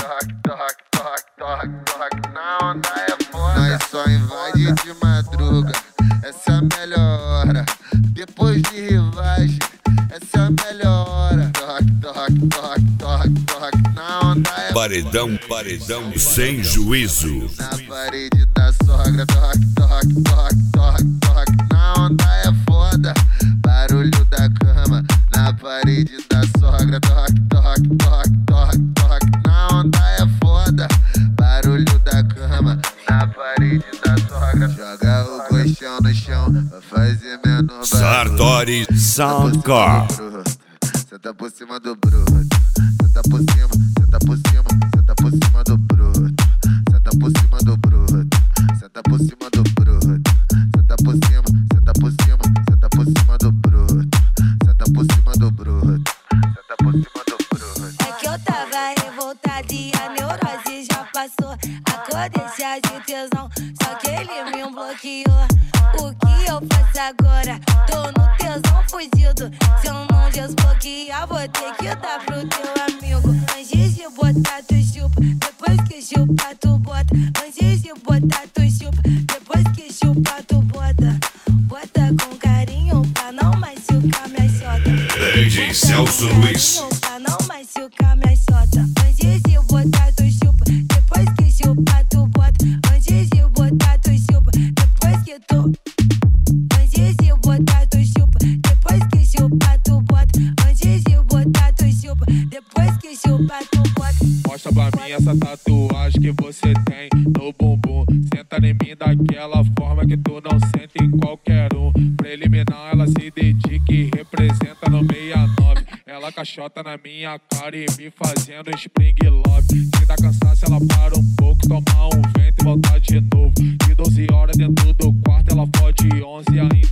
na onda é foda. Nós só invade de madruga, essa é a melhor hora. Depois de rivagem, essa é a melhor hora. Na onda é paredão sem juízo. Na parede da sogra, na onda é foda. Barulho da cama, na parede da sogra, na onda é foda. Barulho da cama, na parede da sogra. Joga o colchão no chão, pra fazer menor barulho. Sartori Soundcore. Cê tá por cima do bruto, cê tá por cima, cê tá por cima, cê tá por cima do bruto, cê tá por cima do bruto, cê tá por cima do bruto, cê tá por cima, cê tá por cima, cê tá por cima do bruto, cê tá por cima do bruto, cê tá por cima do bruto. É que eu tava revoltada e a neurose já passou. Acordei cheia de tesão, só que ele me bloqueou. O que eu faço agora? Tô no tesão fugido. Se eu não desbloquear, vou ter que dar pro teu amigo. Antes de botar, tu chupa. Depois que chupa, tu bota. Antes de botar, tu chupa. Depois que chupa, tu bota. Bota com carinho pra não machucar minha xota. DJ Celso Luiz. Pra não machucar minha xota. Antes de botar, tu chupa. Depois que chupa, tu bota. Antes de botar, tu chupa. Depois que tu... Antes de botar, tu chupa. Depois que chupa, tu bota. Antes de botar, tu chupa. Depois que chupa, tu bota. Mostra pra mim essa tatuagem que você tem no bumbum. Senta em mim daquela forma que tu não sente em qualquer um. Preliminar, ela se dedica e representa no 69. Ela caixota na minha cara e me fazendo spring love. Se dá cansaço, ela para um pouco, toma um vento e volta de novo. De 12 horas dentro do quarto, ela fode 11 ainda.